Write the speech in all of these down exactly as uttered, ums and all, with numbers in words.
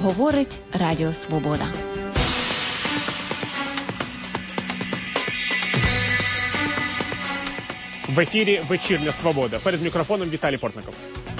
Говорить Радіо Свобода. В ефірі «Вечірня Свобода». Перед мікрофоном Віталій Портников.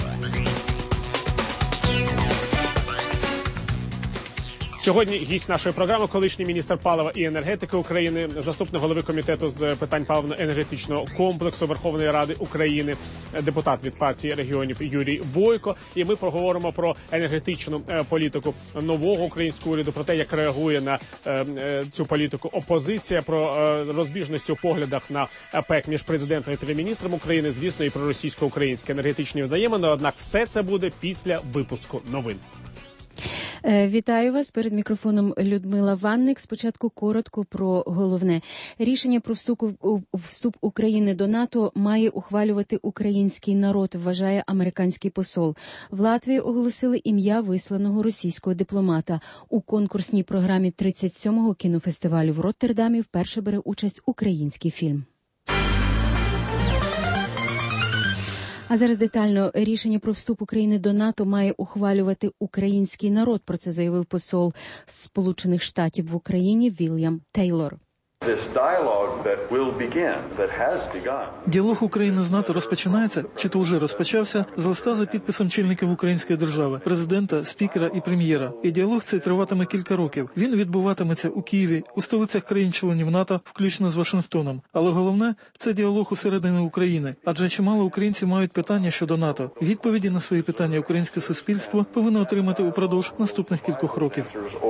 Сьогодні гість нашої програми – колишній міністр палива і енергетики України, заступник голови комітету з питань паливно-енергетичного комплексу Верховної Ради України, депутат від партії регіонів Юрій Бойко. І ми поговоримо про енергетичну політику нового українського уряду, про те, як реагує на цю політику опозиція, про розбіжності у поглядах на ПЕК між президентом і прем'єр-міністром України, звісно, і про російсько-українські енергетичні взаємини. Однак все це буде після випуску новин. Вітаю вас. Перед мікрофоном Людмила Ванник. Спочатку коротко про головне. Рішення про вступ, вступ України до НАТО має ухвалювати український народ, вважає американський посол. В Латвії оголосили ім'я висланого російського дипломата. У конкурсній програмі тридцять сьомого кінофестивалю в Роттердамі вперше бере участь український фільм. А зараз детально. Рішення про вступ України до НАТО має ухвалювати український народ. Про це заявив посол Сполучених Штатів в Україні Вільям Тейлор. Діалог України з НАТО розпочинається, чи то вже розпочався, з листа за підписом чільників української держави, президента, спікера і прем'єра. І діалог цей триватиме кілька років. Він відбуватиметься у Києві, у столицях країн-членів НАТО, включно з Вашингтоном. Але головне – це діалог усередині України. Адже чимало українців мають питання щодо НАТО. Відповіді на свої питання українське суспільство повинно отримати упродовж наступних кількох років.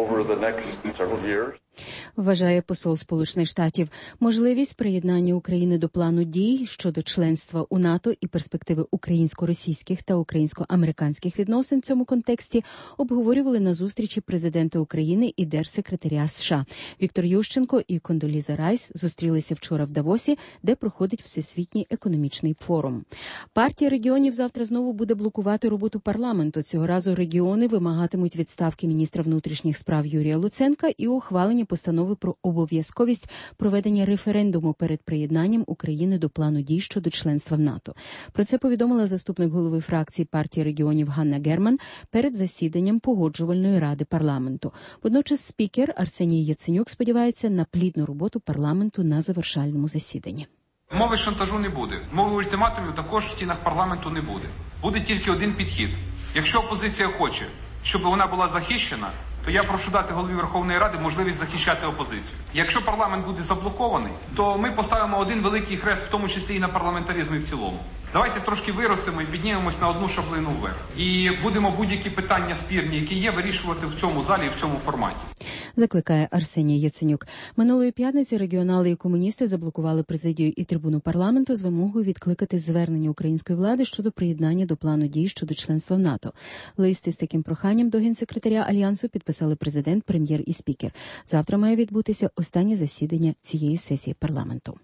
Вважає посол Сполучених Штатів. Можливість приєднання України до плану дій щодо членства у НАТО і перспективи українсько-російських та українсько-американських відносин в цьому контексті обговорювали на зустрічі президента України і держсекретаря США. Віктор Ющенко і Кондоліза Райс зустрілися вчора в Давосі, де проходить Всесвітній економічний форум. Партія регіонів завтра знову буде блокувати роботу парламенту. Цього разу регіони вимагатимуть відставки міністра внутрішніх справ Юрія Луценка і ухвалення постанови про обов'язковість проведення референдуму перед приєднанням України до плану дій щодо членства в НАТО. Про це повідомила заступник голови фракції партії регіонів Ганна Герман перед засіданням Погоджувальної ради парламенту. Водночас спікер Арсеній Яценюк сподівається на плідну роботу парламенту на завершальному засіданні. Мови шантажу не буде. Мови ультиматумів також в стінах парламенту не буде. Буде тільки один підхід. Якщо опозиція хоче, щоб вона була захищена, то я прошу дати голові Верховної Ради можливість захищати опозицію. Якщо парламент буде заблокований, то ми поставимо один великий хрест, в тому числі і на парламентаризмі в цілому. Давайте трошки виростемо і піднімемось на одну шаблину вверх. І будемо будь-які питання спірні, які є, вирішувати в цьому залі і в цьому форматі. Закликає Арсеній Яценюк. Минулої п'ятниці регіонали і комуністи заблокували президію і трибуну парламенту з вимогою відкликати звернення української влади щодо приєднання до плану дій щодо членства в НАТО. Лист із таким проханням до генсекретаря Альянсу підписали президент, прем'єр і спікер. Завтра має відбутися останнє засідання цієї сесії парламенту.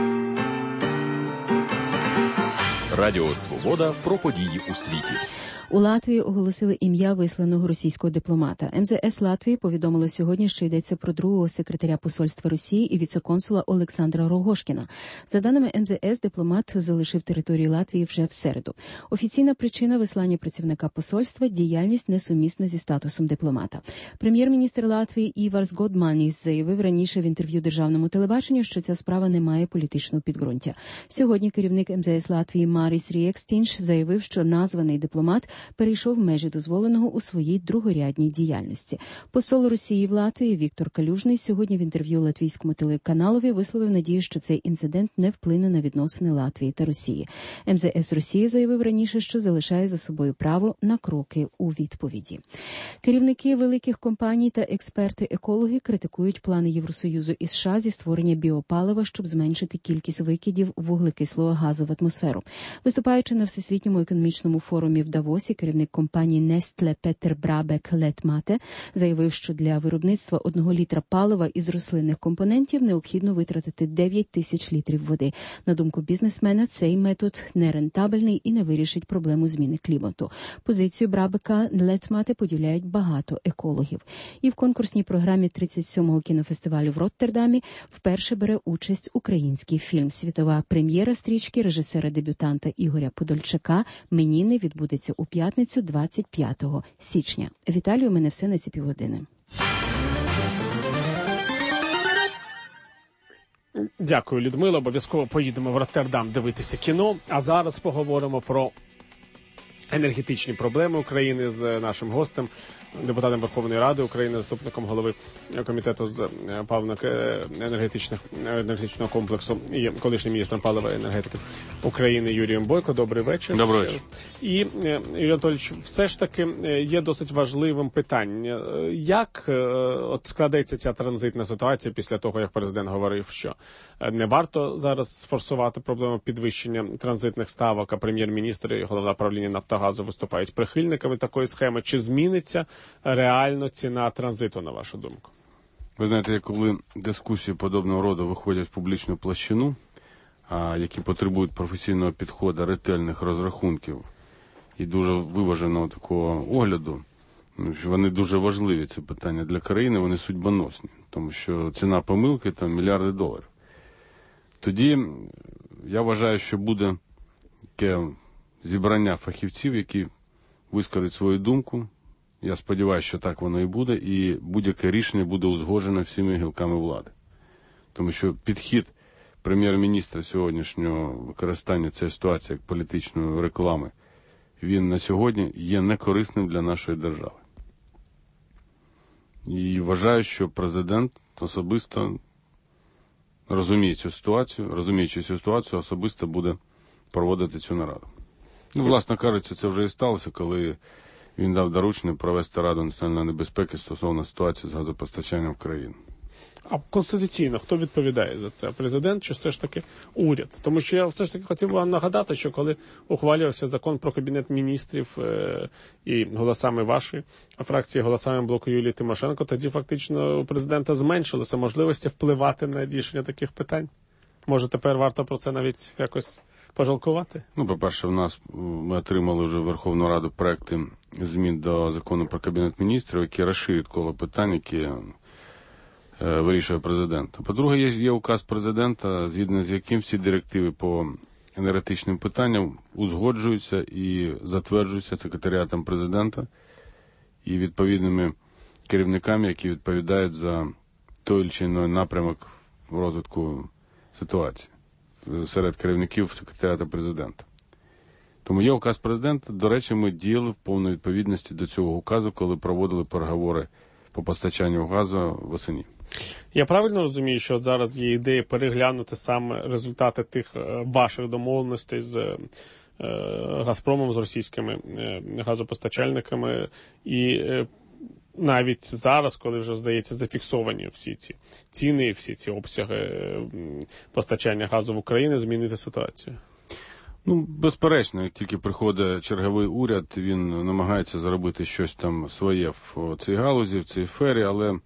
Радіо Свобода про події у світі. У Латвії оголосили ім'я висланого російського дипломата. ем зе ес Латвії повідомило сьогодні, що йдеться про другого секретаря посольства Росії і віце-консула Олександра Рогошкіна. За даними ем зе ес, дипломат залишив територію Латвії вже в середу. Офіційна причина вислання працівника посольства – діяльність несумісна зі статусом дипломата. Прем'єр-міністр Латвії Іварс Годманіс заявив раніше в інтерв'ю державному телебаченню, що ця справа не має політичного підґрунтя. Сьогодні керівник ем зе ес Латвії Маріс Ріекстінш заявив, що названий дипломат перейшов межі дозволеного у своїй другорядній діяльності. Посол Росії в Латвії Віктор Калюжний сьогодні в інтерв'ю латвійському телеканалові висловив надію, що цей інцидент не вплине на відносини Латвії та Росії. ем зе ес Росії заявив раніше, що залишає за собою право на кроки у відповіді. Керівники великих компаній та експерти-екологи критикують плани Євросоюзу і США зі створення біопалива, щоб зменшити кількість викидів вуглекислого газу в атмосферу. Виступаючи на Всесвітньому економічному форумі в Давосі, керівник компанії Nestle Петер Брабек Летмате заявив, що для виробництва одного літра палива із рослинних компонентів необхідно витратити дев'ять тисяч літрів води. На думку бізнесмена, цей метод нерентабельний і не вирішить проблему зміни клімату. Позицію Брабека Летмате поділяють багато екологів. І в конкурсній програмі тридцять сьомого кінофестивалю в Роттердамі вперше бере участь український фільм. Світова прем'єра стрічки режисера-дебютанта Ігоря Подольчака «Мені не» відбудеться у п'ятницю п'ятницю двадцять п'ятого січня. Віталію, у мене все на ці півгодини. Дякую, Людмила. Обов'язково поїдемо в Роттердам дивитися кіно. А зараз поговоримо про енергетичні проблеми України з нашим гостем, депутатом Верховної Ради України, заступником голови комітету з паливно-енергетичних енергетичного комплексу і колишнім міністром палива і енергетики України Юрієм Бойко. Добрий вечір. Добрий вечір. І, Юрій Анатолійович, все ж таки є досить важливим питання. Як от складеться ця транзитна ситуація після того, як президент говорив, що не варто зараз форсувати проблему підвищення транзитних ставок, а прем'єр-міністр і головне управління Нафтогазу виступають прихильниками такої схеми? Чи зміниться реально ціна транзиту, на вашу думку? Ви знаєте, коли дискусії подобного роду виходять в публічну площину, а, які потребують професійного підходу, ретельних розрахунків і дуже виваженого такого огляду, що вони дуже важливі, ці питання для країни, вони судьбоносні, тому що ціна помилки – там мільярди доларів. Тоді я вважаю, що буде таке зібрання фахівців, які вискажуть свою думку. Я сподіваюся, що так воно і буде, і будь-яке рішення буде узгоджено всіми гілками влади. Тому що підхід прем'єр-міністра сьогоднішнього використання цієї ситуації як політичної реклами, він на сьогодні є некорисним для нашої держави. І вважаю, що президент особисто розуміє цю ситуацію, розуміючи цю ситуацію, особисто буде проводити цю нараду. Ну, власне кажучи, це вже і сталося, коли він дав доручення провести Раду національної безпеки стосовно ситуації з газопостачанням в країну. А конституційно хто відповідає за це? Президент чи все ж таки уряд? Тому що я все ж таки хотів вам нагадати, що коли ухвалювався закон про Кабінет міністрів е- і голосами вашої фракції, голосами блоку Юлії Тимошенко, тоді фактично у президента зменшилися можливості впливати на рішення таких питань. Може, тепер варто про це навіть якось пожалкувати? Ну, по-перше, в нас ми отримали вже в Верховну Раду проекти змін до закону про Кабінет міністрів, які розширюють коло питань, які е, вирішує президент. По-друге, є, є указ президента, згідно з яким всі директиви по енергетичним питанням узгоджуються і затверджуються секретаріатом президента і відповідними керівниками, які відповідають за той чи інший напрямок в розвитку ситуації серед керівників секретаріату президента. Тому є указ президента. До речі, ми діяли в повній відповідності до цього указу, коли проводили переговори по постачанню газу восени. Я правильно розумію, що от зараз є ідея переглянути саме результати тих ваших домовленостей з е, Газпромом, з російськими е, газопостачальниками і е, навіть зараз, коли вже, здається, зафіксовані всі ці ціни, всі ці обсяги постачання газу в Україну, змінити ситуацію? Ну, безперечно, як тільки приходить черговий уряд, він намагається зробити щось там своє в цій галузі, в цій сфері, але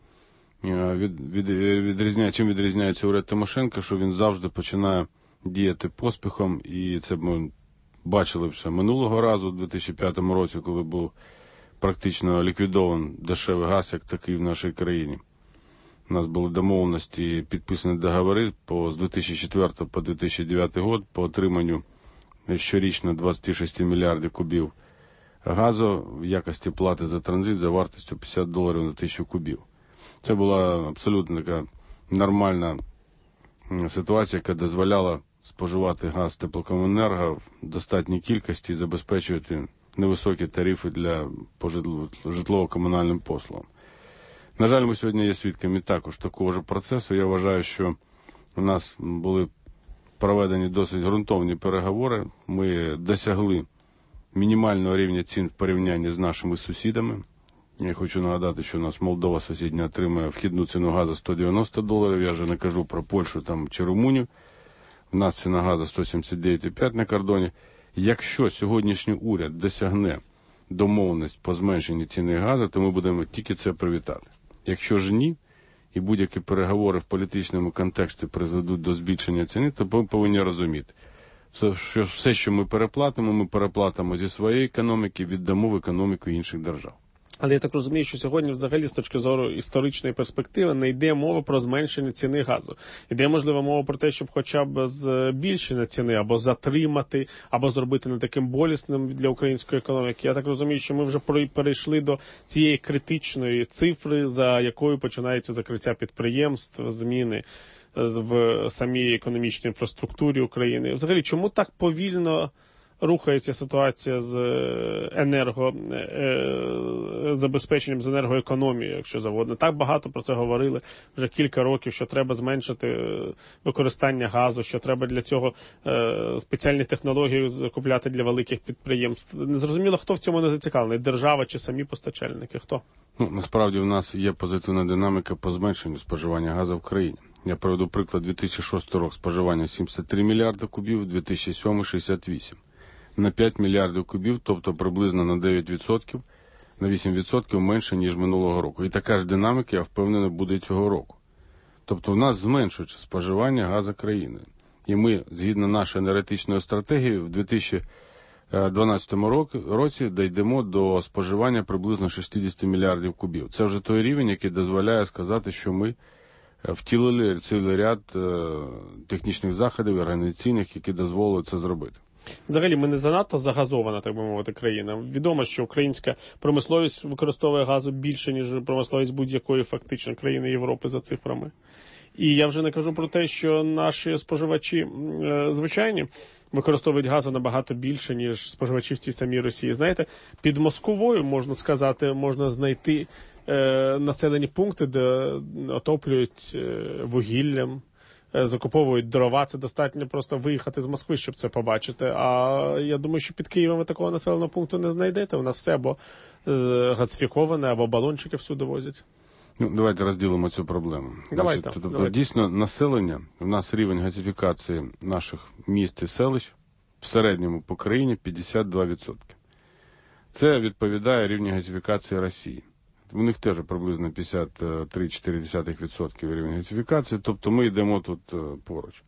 від, від, відрізняє, чим відрізняється уряд Тимошенко, що він завжди починає діяти поспіхом, і це ми бачили вже минулого разу, у дві тисячі п'ятому році, коли був практично ліквідований дешевий газ, як такий в нашій країні. У нас були домовленості, підписані договори по, з дві тисячі четвертого по дві тисячі дев'ятий год по отриманню щорічно двадцять шість мільярдів кубів газу в якості плати за транзит за вартістю п'ятдесят доларів на тисячу кубів. Це була абсолютно така нормальна ситуація, яка дозволяла споживати газ теплокомуненерго в достатній кількості і забезпечувати невисокі тарифи для по житлово-комунальним послугам. На жаль, ми сьогодні є свідками також такого ж процесу. Я вважаю, що у нас були проведені досить ґрунтовні переговори. Ми досягли мінімального рівня цін в порівнянні з нашими сусідами. Я хочу нагадати, що у нас Молдова сусідня отримує вхідну ціну газу сто дев'яносто доларів. Я вже не кажу про Польщу там, чи Румунію. У нас ціна газу сто сімдесят дев'ять цілих п'ять на кордоні. Якщо сьогоднішній уряд досягне домовленість по зменшенні ціни газу, то ми будемо тільки це привітати. Якщо ж ні, і будь-які переговори в політичному контексті призведуть до збільшення ціни, то ми повинні розуміти, все, що, все, що ми переплатимо, ми переплатимо зі своєї економіки, віддамо в економіку інших держав. Але я так розумію, що сьогодні взагалі з точки зору історичної перспективи не йде мова про зменшення ціни газу. Йде, можливо, мова про те, щоб хоча б збільшення ціни або затримати, або зробити не таким болісним для української економіки. Я так розумію, що ми вже перейшли до цієї критичної цифри, за якою починається закриття підприємств, зміни в самій економічній інфраструктурі України. Взагалі, чому так повільно рухається ситуація з енергозабезпеченням, з енергоекономією, якщо завгодно? Так багато про це говорили вже кілька років, що треба зменшити використання газу, що треба для цього спеціальні технології закупляти для великих підприємств. Незрозуміло, хто в цьому не зацікавлений, держава чи самі постачальники, хто? Ну, насправді в нас є позитивна динаміка по зменшенню споживання газу в країні. Я приведу приклад: дві тисячі шостий рік споживання сімдесят три мільярди кубів, дві тисячі сьомий – шістдесят вісім. На п'ять мільярдів кубів, тобто приблизно на дев'ять відсотків, на вісім відсотків менше, ніж минулого року. І така ж динаміка, я впевнений, буде цього року. Тобто в нас зменшується споживання газу країни. І ми, згідно нашої енергетичної стратегії, в дві тисячі дванадцятому році дійдемо до споживання приблизно шістдесят мільярдів кубів. Це вже той рівень, який дозволяє сказати, що ми втілили цілий ряд технічних заходів, організаційних, які дозволили це зробити. Взагалі, ми не занадто загазована, так би мовити, країна. Відомо, що українська промисловість використовує газу більше, ніж промисловість будь-якої фактично країни Європи за цифрами. І я вже не кажу про те, що наші споживачі звичайні використовують газу набагато більше, ніж споживачі в цій самій Росії. Знаєте, під Москвою, можна сказати, можна знайти е, населені пункти, де отоплюють е, вугіллям, е, закуповують дрова. Це достатньо просто виїхати з Москви, щоб це побачити. А я думаю, що під Києвом ви такого населеного пункту не знайдете. У нас все або е, газифіковане, або балончики всюди возять. Ну, давайте розділимо цю проблему. Давайте, Значить, тобто, давайте. Дійсно, населення, у нас рівень газифікації наших міст і селищ в середньому по країні п'ятдесят два відсотки. Це відповідає рівню газифікації Росії. У них теж приблизно п'ятдесят три - чотири відсотки рівень газифікації, тобто ми йдемо тут поруч.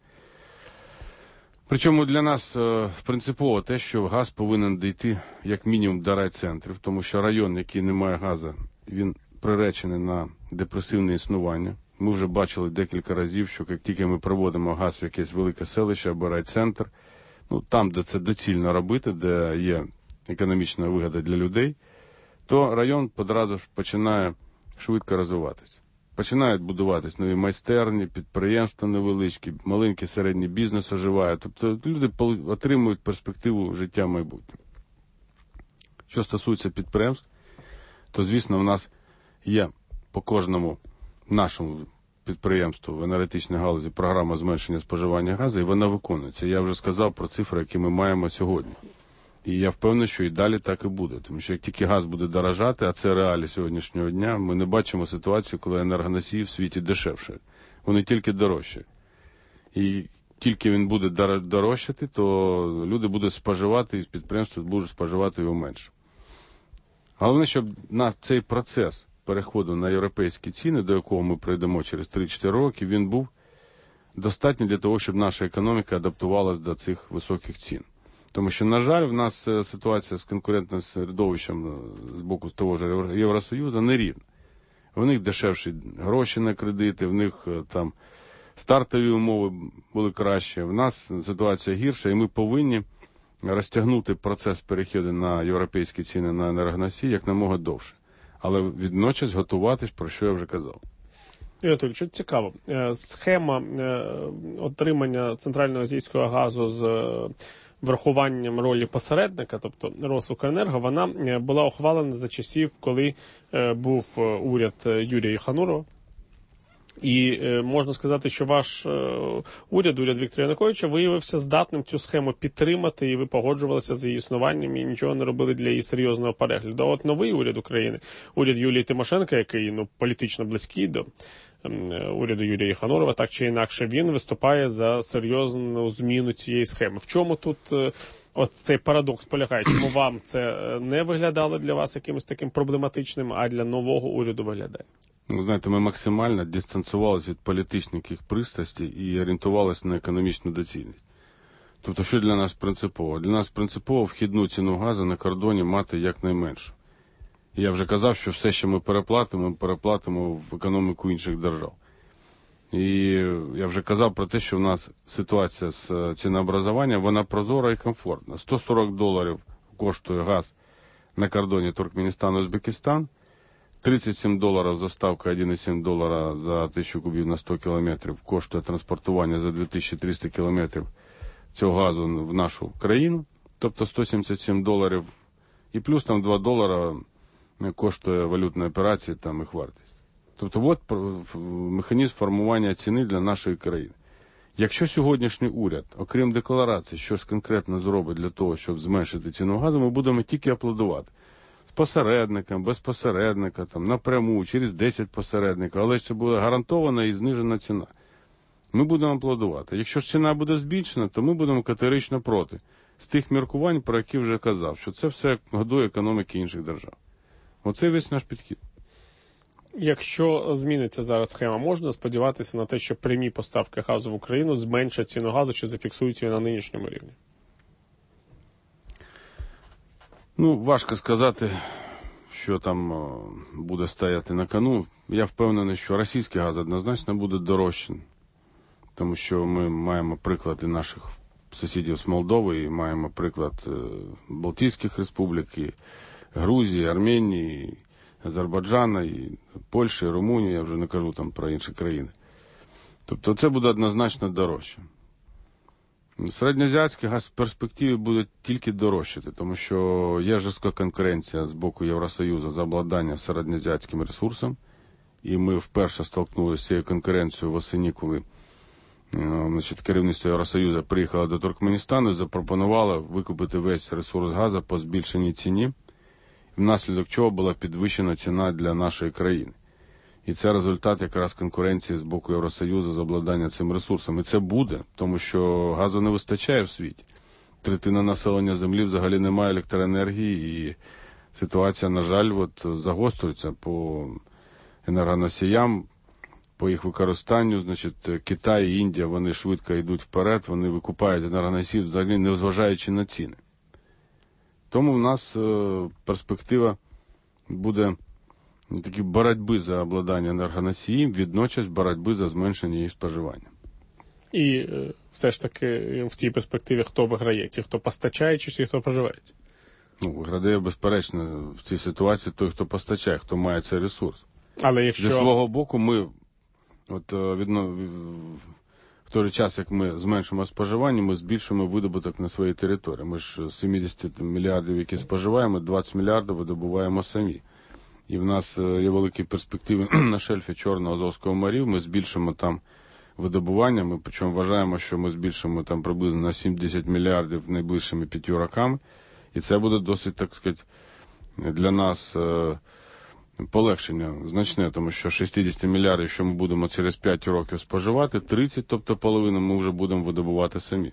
Причому для нас принципово те, що газ повинен дійти як мінімум до райцентрів, тому що район, який не має газу, він приречений на депресивне існування. Ми вже бачили декілька разів, що як тільки ми приводимо газ в якесь велике селище або райцентр, ну там, де це доцільно робити, де є економічна вигода для людей, то район одразу ж починає швидко розвиватися. Починають будуватись нові майстерні, підприємства невеличкі, маленький середній бізнес оживає. Тобто люди отримують перспективу життя в майбутньому. Що стосується підприємств, то, звісно, в нас є по кожному нашому підприємству в енергетичній галузі програма зменшення споживання газу, і вона виконується. Я вже сказав про цифри, які ми маємо сьогодні. І я впевнений, що і далі так і буде. Тому що як тільки газ буде дорожати, а це реалії сьогоднішнього дня, ми не бачимо ситуацію, коли енергоносії в світі дешевшають. Вони тільки дорожчають. І тільки він буде дорожчати, то люди будуть споживати, і підприємства будуть споживати його менше. Головне, щоб на цей процес переходу на європейські ціни, до якого ми прийдемо через три-чотири роки, він був достатній для того, щоб наша економіка адаптувалась до цих високих цін. Тому що, на жаль, в нас ситуація з конкурентним середовищем з боку того ж Євросоюзу нерівна. В них дешевші гроші на кредити, в них там стартові умови були кращі, в нас ситуація гірша, і ми повинні розтягнути процес переходу на європейські ціни на енергоносії як намога довше. Але відночас готуватись, про що я вже казав. Анатолій, що цікаво, схема отримання центральноазійського газу з врахуванням ролі посередника, тобто Росукренерго, вона була ухвалена за часів, коли був уряд Юрія Єханурова. І е, можна сказати, що ваш е, уряд, уряд Віктора Януковича, виявився здатним цю схему підтримати, і ви погоджувалися з її існуванням і нічого не робили для її серйозного перегляду. А от новий уряд України, уряд Юлії Тимошенко, який ну, політично близький до е, уряду Юрія Єханурова, так чи інакше, він виступає за серйозну зміну цієї схеми. В чому тут е, от цей парадокс полягає? Чому вам це не виглядало для вас якимось таким проблематичним, а для нового уряду виглядає? Ну, знаєте, ми максимально дистанціювалися від політичних пристрастей і орієнтувалися на економічну доцільність. Тобто, що для нас принципово? Для нас принципово вхідну ціну газу на кордоні мати якнайменшу. І я вже казав, що все, що ми переплатимо, ми переплатимо в економіку інших держав. І я вже казав про те, що в нас ситуація з цінообразуванням, вона прозора і комфортна. сто сорок доларів коштує газ на кордоні Туркменістан-Узбекистан, тридцять сім доларів заставка, один цілих сім долара за тисячу кубів на сто кілометрів коштує транспортування за дві тисячі триста кілометрів цього газу в нашу країну, тобто сто сімдесят сім доларів, і плюс там два долара коштує валютної операції там їх вартість. Тобто от механізм формування ціни для нашої країни. Якщо сьогоднішній уряд, окрім декларації, щось конкретно зробить для того, щоб зменшити ціну газу, ми будемо тільки аплодувати. З посередником, без посередника, там, напряму, через десять посередників, але це буде гарантована і знижена ціна. Ми будемо аплодувати. Якщо ж ціна буде збільшена, то ми будемо категорично проти. З тих міркувань, про які вже казав, що це все годує економіки інших держав. Оце весь наш підхід. Якщо зміниться зараз схема, можна сподіватися на те, що прямі поставки газу в Україну зменшать ціну газу чи зафіксують її на нинішньому рівні? Ну, важко сказати, що там буде стояти на кону. Я впевнений, що російський газ однозначно буде дорожчим, тому що ми маємо приклад і наших сусідів з Молдови, і маємо приклад Балтійських республік, і Грузії, Арменії, Азербайджана, і Польщі, і Румунії, я вже не кажу там про інші країни. Тобто це буде однозначно дорожче. Середньоазіатський газ в перспективі буде тільки дорожчати, тому що є жорстка конкуренція з боку Євросоюзу за обладнання середньоазіатським ресурсом, і ми вперше столкнулися з цією конкуренцією восени, коли значить, керівництво Євросоюзу приїхало до Туркменістану і запропонувало викупити весь ресурс газу по збільшеній ціні, внаслідок чого була підвищена ціна для нашої країни. І це результат якраз конкуренції з боку Євросоюзу з обладнання цим ресурсом. І це буде, тому що газу не вистачає в світі. Третина населення землі взагалі не має електроенергії, і ситуація, на жаль, от, загострюється по енергоносіям, по їх використанню. Значить, Китай і Індія, вони швидко йдуть вперед, вони викупають енергоносії, взагалі не зважаючи на ціни. Тому в нас е, перспектива буде такі боротьби за обладнання енергоносіїв, відночас боротьби за зменшення їх споживання. І е, все ж таки в цій перспективі хто виграє? Ті, хто постачає, чи ті, хто споживає? Ну, виграє, безперечно, в цій ситуації той, хто постачає, хто має цей ресурс. Але якщо... Зі свого боку ми, от, відно, в той же час, як ми зменшимо споживання, ми збільшимо видобуток на своїй території. Ми ж з сімдесят мільярдів, які споживаємо, двадцять мільярдів видобуваємо самі. І в нас є великі перспективи на шельфі Чорного Азовського моря. Ми збільшимо там видобування. Ми причому вважаємо, що ми збільшимо там приблизно на сімдесят мільярдів найближчими п'ятью роками. І це буде досить, так сказати, для нас е, полегшення значне, тому що шістдесят мільярдів, що ми будемо через п'ять років споживати, тридцять, тобто половину, ми вже будемо видобувати самі.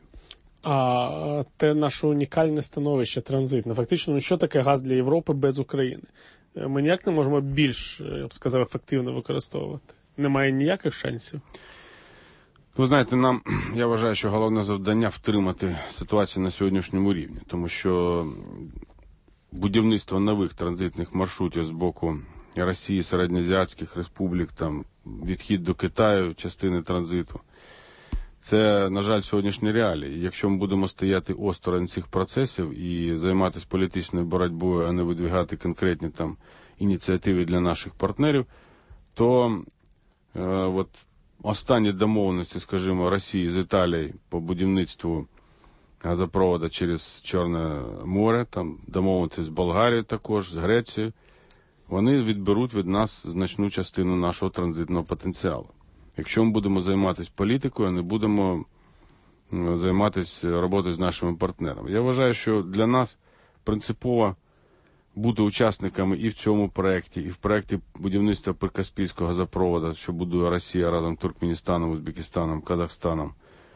А те наше унікальне становище, транзитне, фактично, ну що таке газ для Європи без України? Ми ніяк не можемо більш, я б сказав, ефективно використовувати? Немає ніяких шансів? Ви знаєте, нам, я вважаю, що головне завдання втримати ситуацію на сьогоднішньому рівні, тому що будівництво нових транзитних маршрутів з боку Росії, середньоазіатських республік, там, відхід до Китаю, частини транзиту, це, на жаль, сьогоднішні реалії. Якщо ми будемо стояти осторонь цих процесів і займатися політичною боротьбою, а не видвигати конкретні там ініціативи для наших партнерів, то е, от останні домовленості, скажімо, Росії з Італією по будівництву газопроводу через Чорне море, там домовленості з Болгарією також, з Грецією, вони відберуть від нас значну частину нашого транзитного потенціалу. Якщо ми будемо займатися політикою, а не будемо займатися роботою з нашими партнерами. Я вважаю, що для нас принципово бути учасниками і в цьому проєкті, і в проєкті будівництва Прикаспійського газопроводу, що будує Росія разом з Туркменістаном, Узбекистаном, Казахстаном,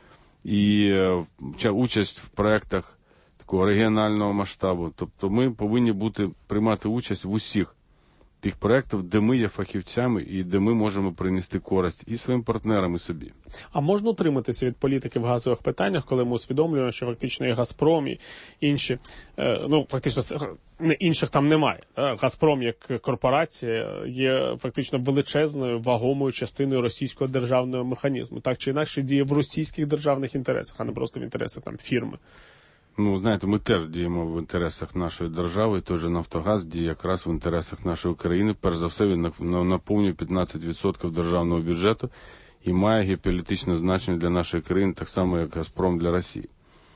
і участь в проєктах такого регіонального масштабу. Тобто ми повинні бути, приймати участь в усіх тих проєктів, де ми є фахівцями і де ми можемо принести користь і своїм партнерам, і собі. А можна утриматися від політики в газових питаннях, коли ми усвідомлюємо, що фактично і «Газпром», і інші, ну, фактично, інших там немає. «Газпром» як корпорація є фактично величезною, вагомою частиною російського державного механізму. Так чи інакше діє в російських державних інтересах, а не просто в інтересах там фірми. Ну, знаєте, ми теж діємо в інтересах нашої держави, той же «Нафтогаз» діє якраз в інтересах нашої країни. Перш за все, він наповнює п'ятнадцять відсотків державного бюджету і має геополітичне значення для нашої країни, так само, як «Газпром» для Росії.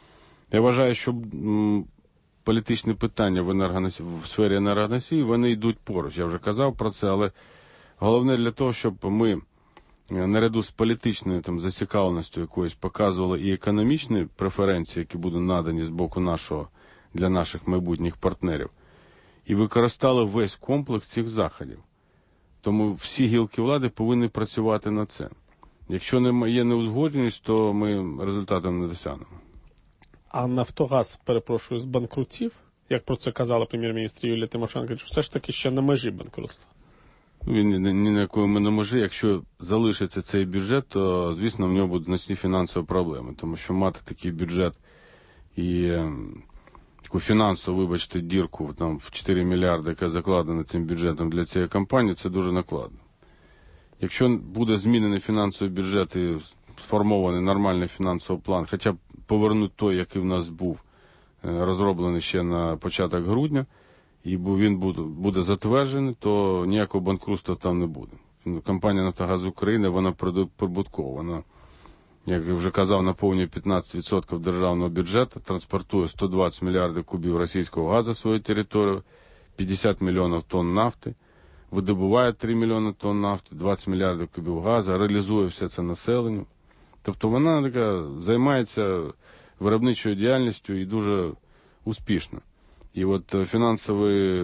Я вважаю, що м, політичні питання в, енергоносі... в сфері енергоносії, вони йдуть поруч. Я вже казав про це, але головне для того, щоб ми наряду з політичною там зацікавленістю якоюсь показували і економічні преференції, які будуть надані з боку нашого для наших майбутніх партнерів, і використали весь комплекс цих заходів. Тому всі гілки влади повинні працювати над це. Якщо не є неузгодженість, то ми результатом не досягнемо. А «Нафтогаз», перепрошую, з банкрутів, як про це казала прем'єр-міністр Юлія Тимошенко, все ж таки ще на межі банкрутства? Він ні, ні на якої ми не може. Якщо залишиться цей бюджет, то, звісно, в нього будуть значні фінансові проблеми. Тому що мати такий бюджет і е, таку фінансову, вибачте, дірку там, в чотири мільярди, яка закладена цим бюджетом для цієї кампанії, це дуже накладно. Якщо буде змінений фінансовий бюджет і сформований нормальний фінансовий план, хоча б повернуть той, який в нас був, е, розроблений ще на початок грудня, і він буде, буде затверджений, то ніякого банкрутства там не буде. Компанія «Нафтогаз України», вона прибуткова. Вона, як я вже казав, наповнює п'ятнадцять відсотків державного бюджету, транспортує сто двадцять мільярдів кубів російського газу свою територію, п'ятдесят мільйонів тонн нафти, видобуває три мільйони тонн нафти, двадцять мільярдів кубів газу, реалізує все це населенню. Тобто вона така займається виробничою діяльністю і дуже успішно. І от фінансові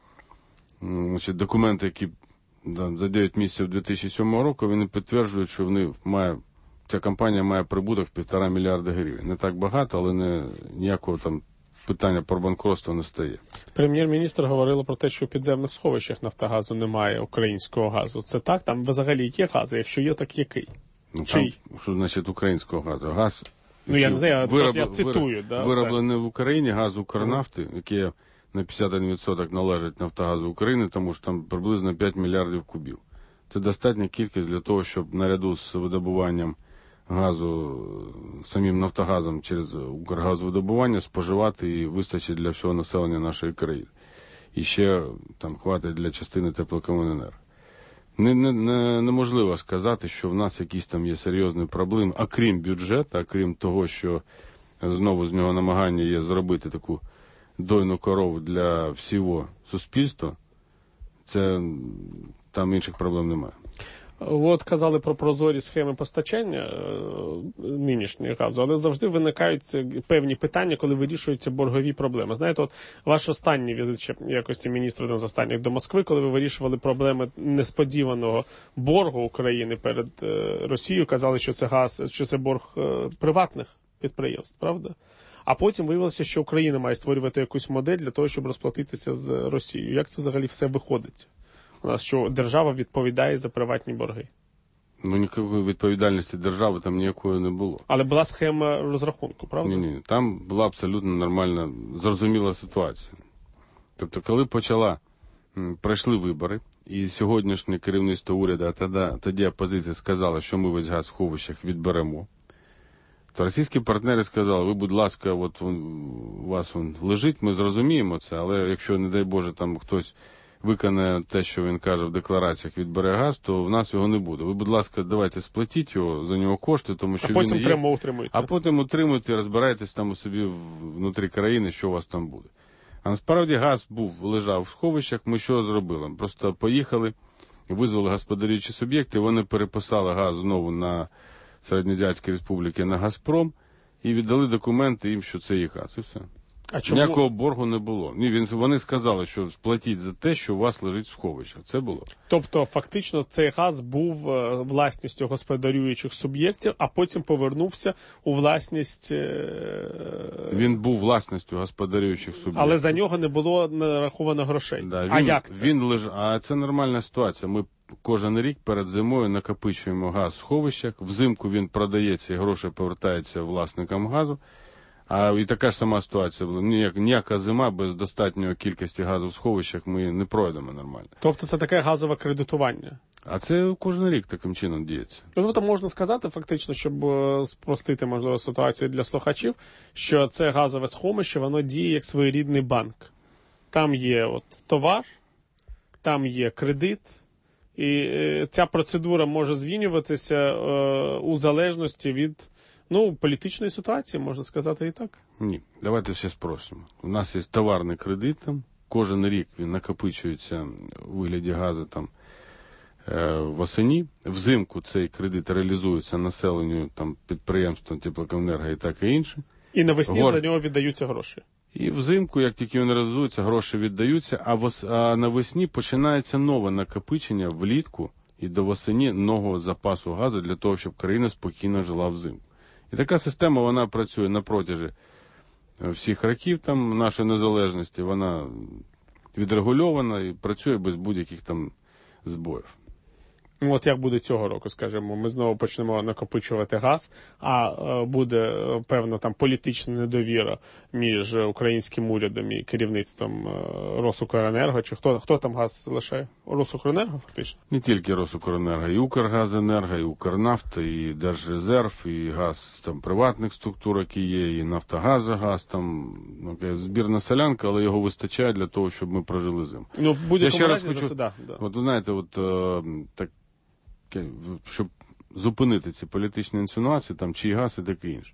значить, документи, які да, за дев'ять місяців дві тисячі сьомого року, вони підтверджують, що вони має, ця компанія має прибуток в півтора мільярда гривень. Не так багато, але не, ніякого там питання про банкротство не стає. Прем'єр-міністр говорила про те, що у підземних сховищах «Нафтогазу» немає українського газу. Це так? Там взагалі є газ? Якщо є, так який? Ну, Чий? Там, що значить українського газу? Газ, ну, я не знаю, вироб, я цитую. Вироб, да, вироблений це. в Україні, газ «Укрнафти», який на п'ятдесят один відсоток належить «Нафтогазу України», тому що там приблизно п'ять мільярдів кубів. Це достатня кількість для того, щоб наряду з видобуванням газу самим «Нафтогазом» через «Укргазвидобування» споживати і вистачить для всього населення нашої країни. І ще там хватить для частини теплокомуненерго. Не, не, не, неможливо сказати, що в нас якісь там є серйозні проблеми, а крім бюджету, а крім того, що знову з нього намагання є зробити таку дойну корову для всього суспільства, це там інших проблем немає. От казали про прозорі схеми постачання е, нинішнього газу, але завжди виникають певні питання, коли вирішуються боргові проблеми. Знаєте, от ваш останній візит ще в якості міністра з останніх до Москви, коли ви вирішували проблеми несподіваного боргу України перед е, Росією, казали, що це газ, що це борг е, приватних підприємств, правда? А потім виявилося, що Україна має створювати якусь модель для того, щоб розплатитися з Росією. Як це взагалі все виходить? У нас що держава відповідає за приватні борги? Ну, ніякої відповідальності держави там ніякої не було. Але була схема розрахунку, правда? Ні, ні, там була абсолютно нормальна, зрозуміла ситуація. Тобто, коли почала, м, пройшли вибори, і сьогоднішнє керівництво уряду, а тоді, тоді опозиція сказала, що ми весь газ в сховищах відберемо, то російські партнери сказали, ви, будь ласка, от у вас він лежить, ми зрозуміємо це, але якщо, не дай Боже, там хтось виконає те, що він каже в деклараціях, відбере газ, то в нас його не буде. Ви, будь ласка, давайте сплатіть його, за нього кошти, тому що а потім він є. утримуєте. А потім утримуєте і розбирайтесь там у собі внутрі країни, що у вас там буде. А насправді газ був, лежав в сховищах, ми що зробили? Просто поїхали, визвали господарюючі суб'єкти, вони переписали газ знову на Середньоазіатські республіки, на «Газпром», і віддали документи їм, що це їх газ, і все. А чому? Ніякого боргу не було. Ні, він, вони сказали, що сплатіть за те, що у вас лежить в сховищах. Це було. Тобто, фактично, цей газ був власністю господарюючих суб'єктів, а потім повернувся у власність... Е... Він був власністю господарюючих суб'єктів. Але за нього не було нараховано грошей. Да, він, а як це? Він леж... А це нормальна ситуація. Ми кожен рік перед зимою накопичуємо газ в сховищах. Взимку він продається і гроші повертаються власникам газу. А і така ж сама ситуація була. Ніяк, ніяка зима без достатньої кількості газу в сховищах ми не пройдемо нормально. Тобто це таке газове кредитування? А це кожен рік таким чином діється. Тобто можна сказати фактично, щоб е, спростити, можливо, ситуацію для слухачів, що це газове сховище, воно діє як своєрідний банк. Там є от товар, там є кредит, і е, ця процедура може змінюватися е, у залежності від ну, політичної ситуації, можна сказати і так. Ні, давайте ще спросимо. У нас є товарний кредит, там, кожен рік він накопичується у вигляді газу там, е, восені. Взимку цей кредит реалізується населенню, там, підприємствам, теплокомуненерго і так і інше. І навесні Гор... за нього віддаються гроші. І взимку, як тільки він реалізується, гроші віддаються, а, вос... а навесні починається нове накопичення влітку і до восені нового запасу газу для того, щоб країна спокійно жила взимку. І така система, вона працює на протязі всіх років там нашої незалежності, вона відрегульована і працює без будь-яких там збоїв. От як буде цього року, скажімо, ми знову почнемо накопичувати газ, а е, буде, е, певно, там політична недовіра між українським урядом і керівництвом е, Росукренерго, чи хто, хто там газ лишає? Росукренерго, фактично? Не тільки Росукренерго, і Укргазенерго, і Укрнафта, і Держрезерв, і газ там приватних структур, які є, і Нафтогазогаз, там ну, збірна солянка, але його вистачає для того, щоб ми прожили зиму. Ну, в будь-якому разі хочу, за це, да, да. От, ви знаєте, от, е, так, щоб зупинити ці політичні інсинуації, там, чий газ і таке інше.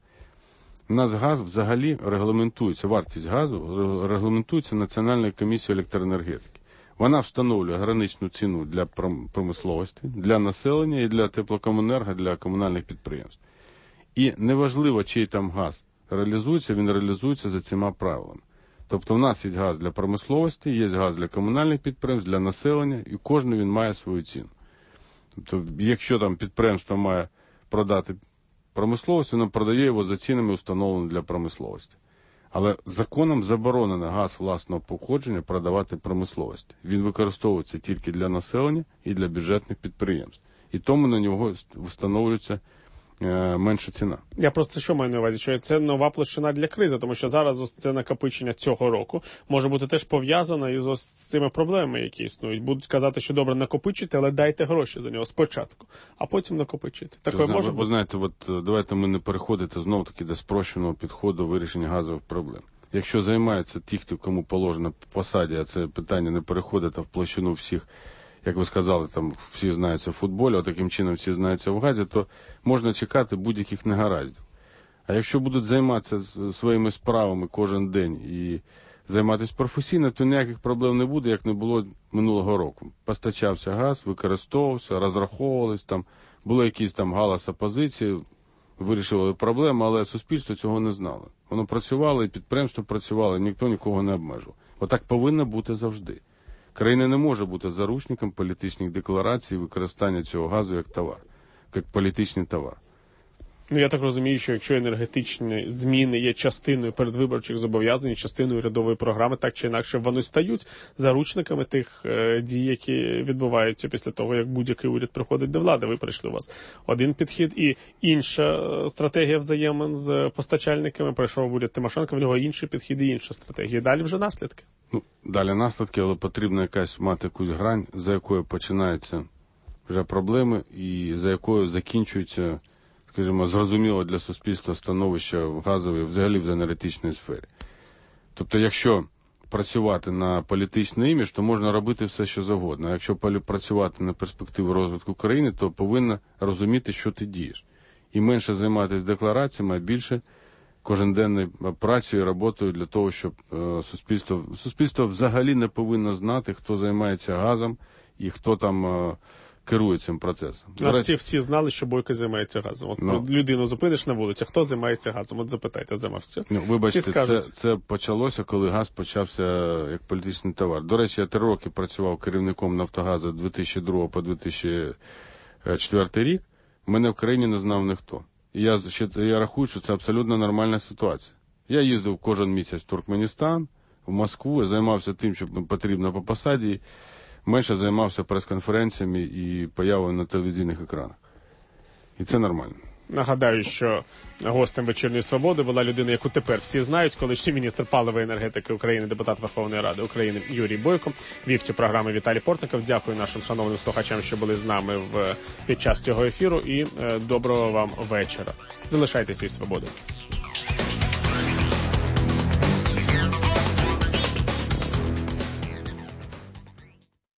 У нас газ взагалі регламентується, вартість газу регламентується Національною комісією електроенергетики. Вона встановлює граничну ціну для промисловості, для населення і для теплокомуненерго, для комунальних підприємств. І неважливо, чий там газ реалізується, він реалізується за цими правилами. Тобто в нас є газ для промисловості, є газ для комунальних підприємств, для населення, і кожен він має свою ціну. Тобто, якщо там підприємство має продати промисловість, воно продає його за цінами, встановленими для промисловості. Але законом заборонено газ власного походження продавати промисловості. Він використовується тільки для населення і для бюджетних підприємств. І тому на нього встановлюється е, менша ціна. Я просто що маю на увазі, що це нова площина для кризи, тому що зараз ось це накопичення цього року може бути теж пов'язано із ось цими проблемами, які існують. Будуть казати, що добре, накопичуйте, але дайте гроші за нього спочатку, а потім накопичуйте. Таке може бути? Ви знаєте, от давайте ми не переходити знов-таки до спрощеного підходу вирішення газових проблем. Якщо займаються ті, хто кому положено по посаді, а це питання не переходить в площину всіх, як ви сказали, там всі знаються в футболі, а таким чином всі знаються в газі, то можна чекати будь-яких негараздів. А якщо будуть займатися своїми справами кожен день і займатися професійно, то ніяких проблем не буде, як не було минулого року. Постачався газ, використовувався, розраховувались, там були якісь там галас опозиції, вирішували проблеми, але суспільство цього не знало. Воно працювало, і підприємство працювало, і ніхто нікого не обмежував. Отак повинно бути завжди. Країна не може бути заручником політичних декларацій і використання цього газу як товар, як політичний товар. Ну, я так розумію, що якщо енергетичні зміни є частиною передвиборчих зобов'язань, частиною урядової програми, так чи інакше вони стають заручниками тих е, дій, які відбуваються після того, як будь-який уряд приходить до влади. Ви прийшли у вас один підхід і інша стратегія взаємин з постачальниками. Прийшов уряд Тимошенко, в нього інший підхід і інша стратегія. Далі вже наслідки. Ну, далі наслідки, але потрібно якась мати якусь грань, за якою починаються вже проблеми і за якою закінчується, скажімо, зрозуміло для суспільства становище в газовій, взагалі в енергетичній сфері. Тобто, якщо працювати на політичний імідж, то можна робити все, що завгодно. А якщо працювати на перспективу розвитку країни, то повинна розуміти, що ти дієш. І менше займатися деклараціями, а більше коженденною працею і роботою для того, щоб е, суспільство, суспільство взагалі не повинно знати, хто займається газом і хто там е, керує цим процесом. А всі, всі знали, що Бойко займається газом. От ну, людину зупиниш на вулиці, хто займається газом? От запитайте, зима, все. Ну, вибачте, це, це почалося, коли газ почався як політичний товар. До речі, я три роки працював керівником Нафтогазу з дві тисячі другого по дві тисячі четвертий рік. Мене в країні не знав ніхто. І я, я рахую, що це абсолютно нормальна ситуація. Я їздив кожен місяць в Туркменістан, в Москву, займався тим, що потрібно по посаді, менше займався прес-конференціями і появою на телевізійних екранах. І це нормально. Нагадаю, що гостем «Вечірньої свободи» була людина, яку тепер всі знають, колишній міністр палива і енергетики України, депутат Верховної Ради України Юрій Бойко. Вів цю програму Віталій Портников. Дякую нашим шановним слухачам, що були з нами в, під час цього ефіру, і е, доброго вам вечора. Залишайтеся із свободою.